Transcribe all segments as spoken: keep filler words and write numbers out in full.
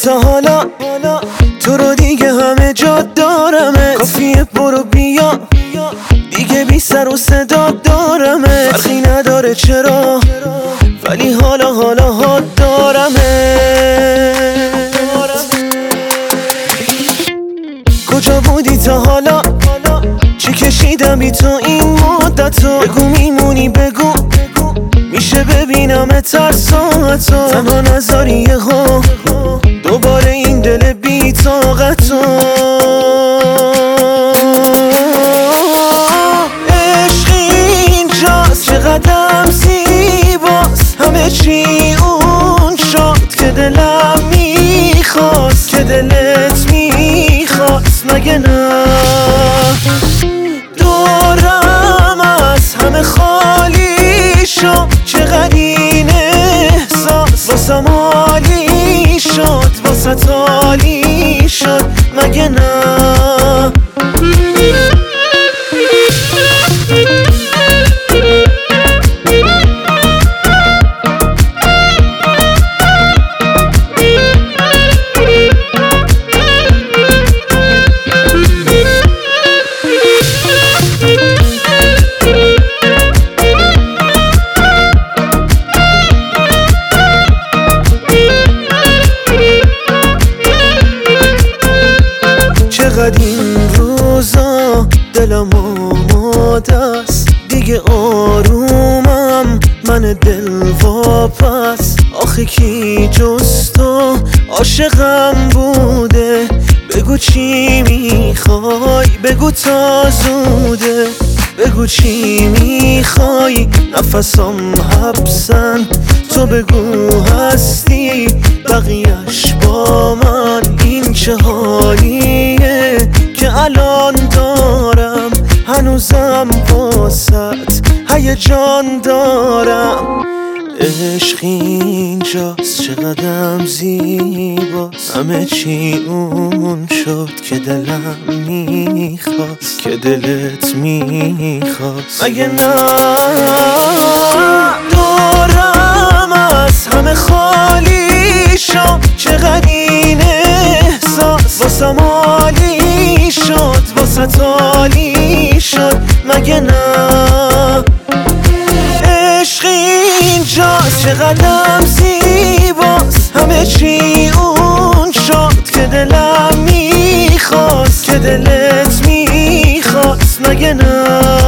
تا حالا تو رو دیگه همه جا دارمت، کافیه برو بیا دیگه بی سر و صدا دارمت، فرقی نداره چرا ولی حالا حالا ها دارمت. کجا بودی تا حالا؟ چی کشیدم بی تو این مدتو؟ بگو میمونی بگو میشه ببینم تر ساعتو، تنها نذاری یهو دوباره این دل بی طاقتو. عشق اینجاست چقدرم زیباست، همه چی اون شد که دلم میخواست، که دلت میخواست مگه نه؟ دورم از همه خالی شد، چقدر این احساس واسم عالی شد، واسه عالی شد مگه نه؟ چقدر این روزا دلم آماده است، دیگه آرومم من دل واپس. آخه کی جز تو عاشقم بوده؟ بگو چی میخوای بگو تا زوده، بگو چی میخوای نفسم حبسن، تو بگو هستی بقیهش با من. این چه حالیه که الان دارم، هنوزم واسط هیجان دارم. عشق اینجاست چقدرم زیباست، همه چی اون شد که دلم میخواست، که دلت میخواست مگه نه؟ دورم از همه خالی شد، چقدر این احساس واسم عالی شد، واسه عالی شد مگه نه؟ عشق اینجاست چقدرم زیباست، همه چی اون شد که دلم میخواست، که دلت میخواست مگه نه؟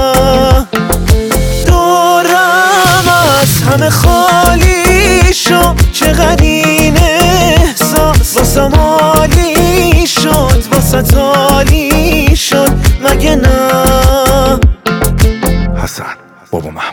دورم از همه خالی شد، چقدر این احساس واسم عالی شد، واسه عالی شد مگه نه؟ حسن بابا محمود.